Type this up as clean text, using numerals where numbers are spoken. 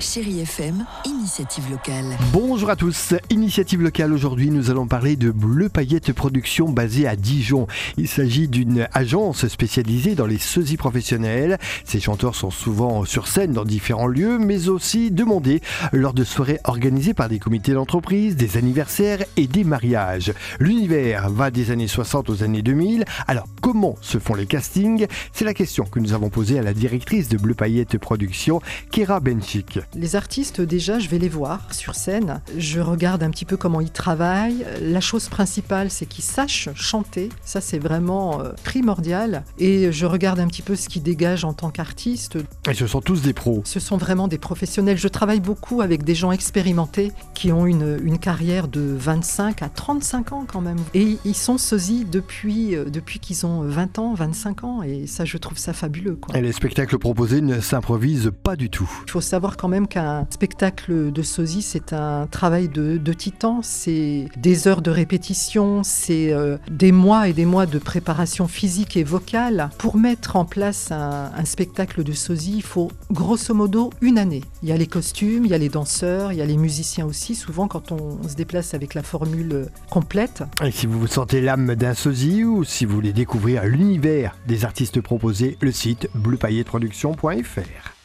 Chérie FM, initiative locale. Bonjour à tous, initiative locale. Aujourd'hui, nous allons parler de Bleu Paillette Production basée à Dijon. Il s'agit d'une agence spécialisée dans les sosies professionnels. Ces chanteurs sont souvent sur scène dans différents lieux, mais aussi demandés lors de soirées organisées par des comités d'entreprise, des anniversaires et des mariages. L'univers va des années 60 aux années 2000. Alors, comment se font les castings ? C'est la question que nous avons posée à la directrice de Bleu Paillette Production, Kéra Benchik. Les artistes, déjà, je vais les voir sur scène. Je regarde un petit peu comment ils travaillent. La chose principale, c'est qu'ils sachent chanter. Ça, c'est vraiment primordial. Et je regarde un petit peu ce qu'ils dégagent en tant qu'artistes. Et ce sont tous des pros. Ce sont vraiment des professionnels. Je travaille beaucoup avec des gens expérimentés qui ont une carrière de 25 à 35 ans quand même. Et ils sont sosies depuis qu'ils ont 20 ans, 25 ans. Et ça, je trouve ça fabuleux, quoi. Et les spectacles proposés ne s'improvisent pas du tout. Il faut savoir quand même qu'un spectacle de sosie, c'est un travail de titan. C'est des heures de répétition, c'est des mois et des mois de préparation physique et vocale. Pour mettre en place un spectacle de sosie, il faut grosso modo une année. Il y a les costumes, il y a les danseurs, il y a les musiciens aussi, souvent quand on se déplace avec la formule complète. Et si vous sentez l'âme d'un sosie ou si vous voulez découvrir l'univers des artistes proposés, le site bleupailletteproduction.fr.